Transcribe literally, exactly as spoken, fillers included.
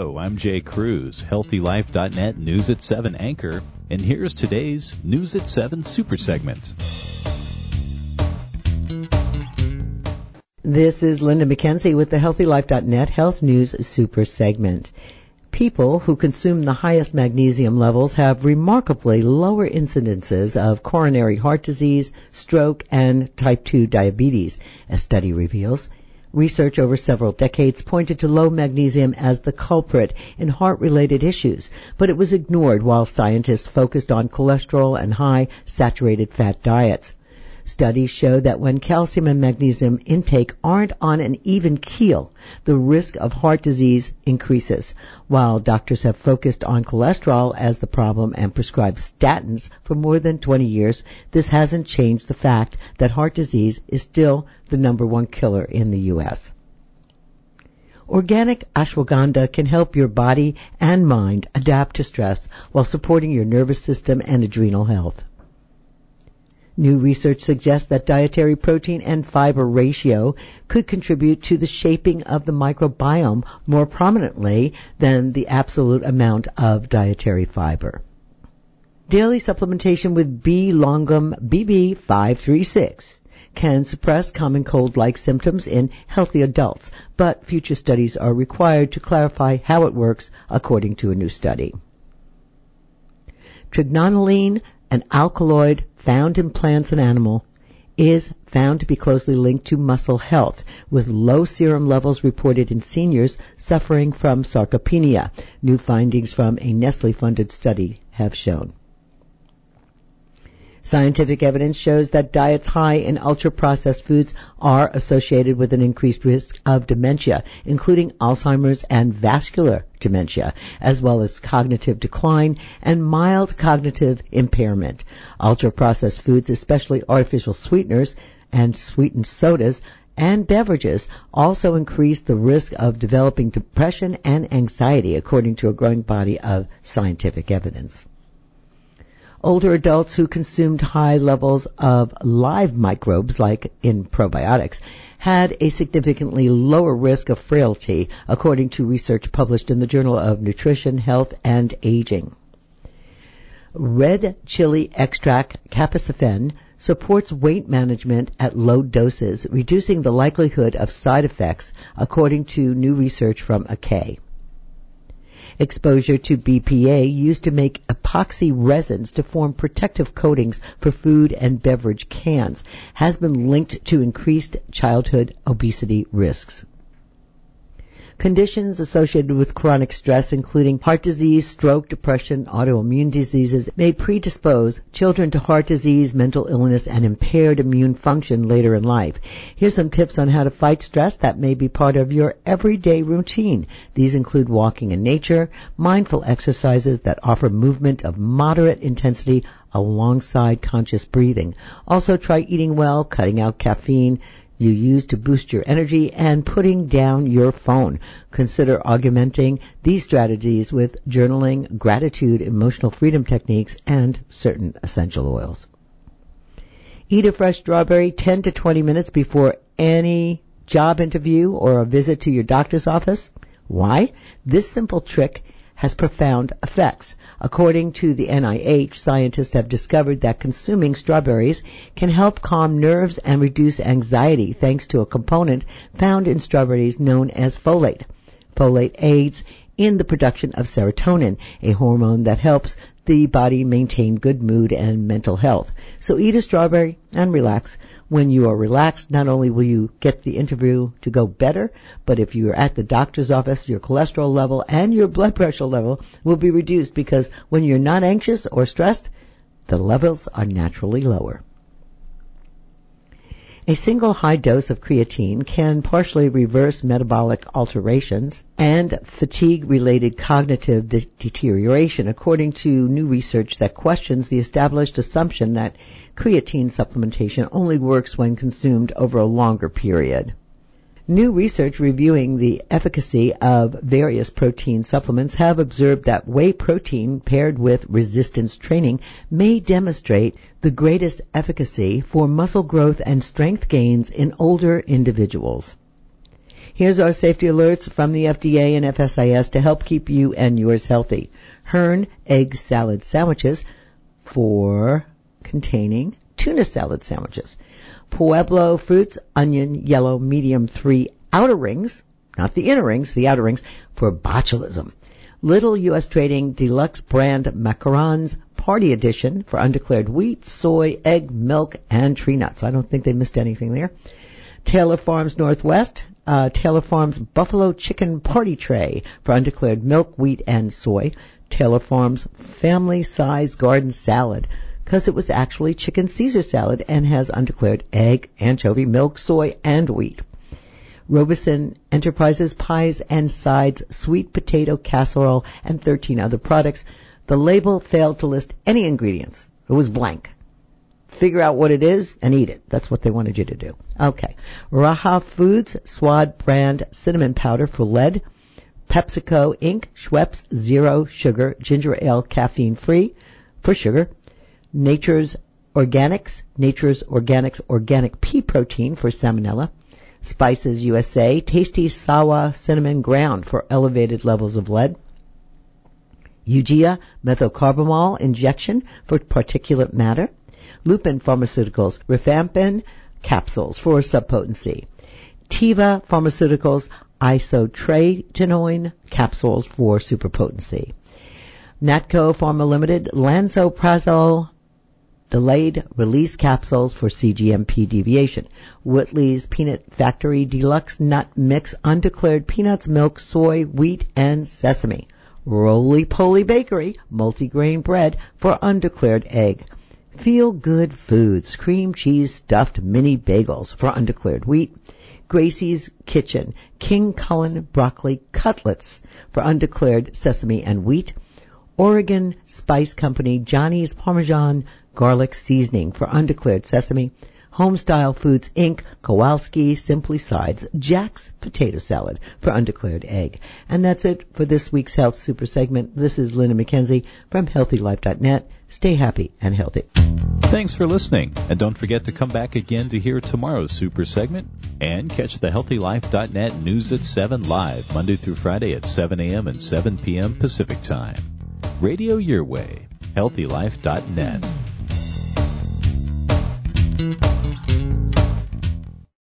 Hello, I'm Jay Cruz, healthy life dot net News at seven anchor, and here's today's News at seven Super Segment. This is Linda McKenzie with the healthy life dot net Health News Super Segment. People who consume the highest magnesium levels have remarkably lower incidences of coronary heart disease, stroke, and type two diabetes, a study reveals. Research over several decades pointed to low magnesium as the culprit in heart-related issues, but it was ignored while scientists focused on cholesterol and high saturated fat diets. Studies show that when calcium and magnesium intake aren't on an even keel, the risk of heart disease increases. While doctors have focused on cholesterol as the problem and prescribed statins for more than twenty years, this hasn't changed the fact that heart disease is still the number one killer in the U S. Organic ashwagandha can help your body and mind adapt to stress while supporting your nervous system and adrenal health. New research suggests that dietary protein and fiber ratio could contribute to the shaping of the microbiome more prominently than the absolute amount of dietary fiber. Daily supplementation with B. longum B B five thirty-six can suppress common cold-like symptoms in healthy adults, but future studies are required to clarify how it works, according to a new study. Trigonelline, an alkaloid found in plants and animals, is found to be closely linked to muscle health, with low serum levels reported in seniors suffering from sarcopenia. New findings from a Nestle-funded study have shown. Scientific evidence shows that diets high in ultra-processed foods are associated with an increased risk of dementia, including Alzheimer's and vascular dementia, as well as cognitive decline and mild cognitive impairment. Ultra-processed foods, especially artificial sweeteners and sweetened sodas and beverages, also increase the risk of developing depression and anxiety, according to a growing body of scientific evidence. Older adults who consumed high levels of live microbes, like in probiotics, had a significantly lower risk of frailty, according to research published in the Journal of Nutrition, Health, and Aging. Red chili extract capsaicin supports weight management at low doses, reducing the likelihood of side effects, according to new research from A K. Exposure to B P A, used to make epoxy resins to form protective coatings for food and beverage cans, has been linked to increased childhood obesity risks. Conditions associated with chronic stress, including heart disease, stroke, depression, autoimmune diseases, may predispose children to heart disease, mental illness, and impaired immune function later in life. Here's some tips on how to fight stress that may be part of your everyday routine. These include walking in nature, mindful exercises that offer movement of moderate intensity alongside conscious breathing. Also, try eating well, cutting out caffeine you use to boost your energy, and putting down your phone. Consider augmenting these strategies with journaling, gratitude, emotional freedom techniques, and certain essential oils. Eat a fresh strawberry ten to twenty minutes before any job interview or a visit to your doctor's office. Why? This simple trick has profound effects. According to the N I H, scientists have discovered that consuming strawberries can help calm nerves and reduce anxiety thanks to a component found in strawberries known as folate. Folate aids in the production of serotonin, a hormone that helps the body maintain good mood and mental health. So eat a strawberry and relax. When you are relaxed, not only will you get the interview to go better, but if you are at the doctor's office, your cholesterol level and your blood pressure level will be reduced, because when you're not anxious or stressed, the levels are naturally lower. A single high dose of creatine can partially reverse metabolic alterations and fatigue-related cognitive de- deterioration, according to new research that questions the established assumption that creatine supplementation only works when consumed over a longer period. New research reviewing the efficacy of various protein supplements have observed that whey protein paired with resistance training may demonstrate the greatest efficacy for muscle growth and strength gains in older individuals. Here's our safety alerts from the F D A and F S I S to help keep you and yours healthy. Hearn egg salad sandwiches for containing tuna salad sandwiches. Pueblo fruits, onion, yellow, medium three outer rings, not the inner rings, the outer rings, for botulism. Little U S Trading Deluxe brand macarons party edition for undeclared wheat, soy, egg, milk, and tree nuts. I don't think they missed anything there. Taylor Farms Northwest, uh, Taylor Farms Buffalo Chicken Party Tray for undeclared milk, wheat, and soy. Taylor Farms Family Size Garden Salad, because it was actually chicken Caesar salad and has undeclared egg, anchovy, milk, soy, and wheat. Robeson Enterprises Pies and Sides Sweet Potato Casserole and thirteen other products. The label failed to list any ingredients. It was blank. Figure out what it is and eat it. That's what they wanted you to do. Okay. Raha Foods Swad brand cinnamon powder for lead. PepsiCo Incorporated Schweppes Zero Sugar Ginger Ale caffeine free for sugar. Nature's Organics Nature's Organics Organic Pea Protein for salmonella. Spices U S A Tasty Sawa Cinnamon Ground for elevated levels of lead. Eugia Methocarbamol Injection for particulate matter. Lupin Pharmaceuticals Rifampin Capsules for subpotency. Teva Pharmaceuticals Isotretinoin Capsules for superpotency. Natco Pharma Limited Lansoprazole Delayed Release Capsules for C G M P deviation. Whitley's Peanut Factory Deluxe Nut Mix Undeclared Peanuts, Milk, Soy, Wheat, and Sesame. Roly Poly Bakery Multigrain Bread for undeclared egg. Feel Good Foods Cream Cheese Stuffed Mini Bagels for undeclared wheat. Gracie's Kitchen King Cullen Broccoli Cutlets for undeclared sesame and wheat. Oregon Spice Company Johnny's Parmesan Garlic Seasoning for undeclared sesame. Homestyle Foods Incorporated Kowalski Simply Sides Jack's Potato Salad for undeclared egg. And that's it for this week's Health Super segment. This is Linda McKenzie from healthy life dot net. Stay happy and healthy. Thanks for listening. And don't forget to come back again to hear tomorrow's Super segment and catch the healthy life dot net News at seven live Monday through Friday at seven a.m. and seven p.m. Pacific Time. Radio your way. healthy life dot net.